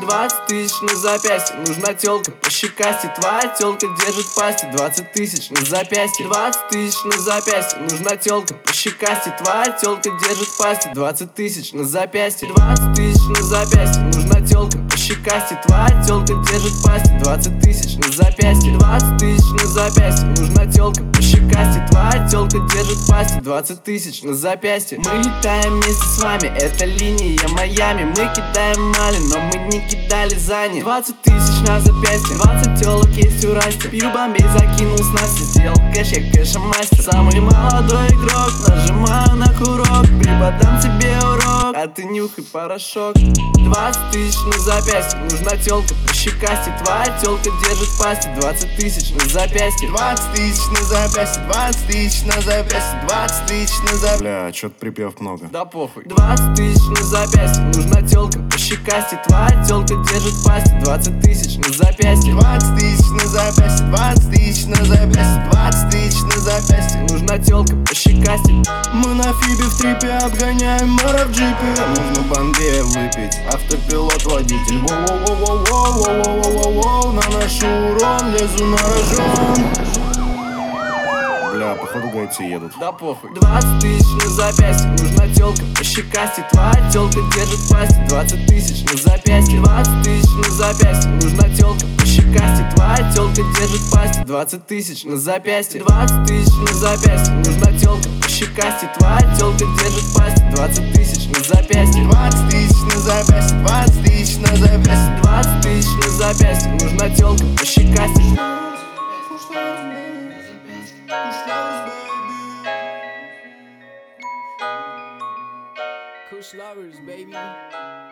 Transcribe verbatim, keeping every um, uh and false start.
Двадцать тысяч на запястье, нужна тёлка по щекасти. Твоя тёлка держит в пасти. Двадцать тысяч на запястье, двадцать тысяч на запястье, нужна тёлка по щекасти. Твоя тёлка держит в пасти. Двадцать тысяч на запястье, двадцать тысяч на запястье, нужна тёлка по щекасти. Твоя тёлка держит в пасти. Двадцать тысяч на запястье, двадцать тысяч на запястье, нужна тёлка по щекасти. Твоя тёлка держит в пасти. Двадцать тысяч на запястье. Мы летаем вместе с вами, это линия Майами. Мы кидаем мали, но мы не кидали за них. Двадцать тысяч на запястье, двадцать тёлок есть у Расти. Пью бомбей, закинул с Насти, сделал кэш, я кэша мастер. Самый молодой игрок, нажимаю на курок. Преподам тебе урок, а ты нюхай порошок. Двадцать тысяч на запястье, нужна тёлка по щекасти. Твоя тёлка держит в пасти. Двадцать тысяч на запястье, Двадцать тысяч на запястье, двадцать тысяч на запястье, двадцать тысяч на запястье. Бля, чё-то припев много. да похуй. Двадцать тысяч на запястье, нужна тёлка по щекасти. Твоя тёлка держит в пасти. Двадцать тысяч на запястье, Двадцать тысяч на запястье, двадцать тысяч на запястье, двадцать тысяч на запястье. нужна тёлка по щекасти. Мы на фибе в трипе отгоняем мэра в джипе. Нужно бомбея выпить, автопилот водитель. Воу-воу-воу-воу-воу-воу-воу-воу. Наношу урон, лезу на рожон. Бля, походу гайцы едут. да похуй. Двадцать тысяч на запястье, нужна тёлка по щекасти. Твоя тёлка держит в пасти. Двадцать тысяч на запястье, двадцать тысяч на запястье, нужна тёлка по щекасти. Твоя тёлка держит в пасти. Двадцать тысяч на запястье, двадцать тысяч на запястье, нужна тёлка по щекасти. Твоя тёлка держит в пасти. Двадцать тысяч на запястье, Двадцать тысяч на запястье, двадцать тысяч на запястье. двадцать тысяч на запястье, нужна тёлка по щекасти. Kush lovers, baby.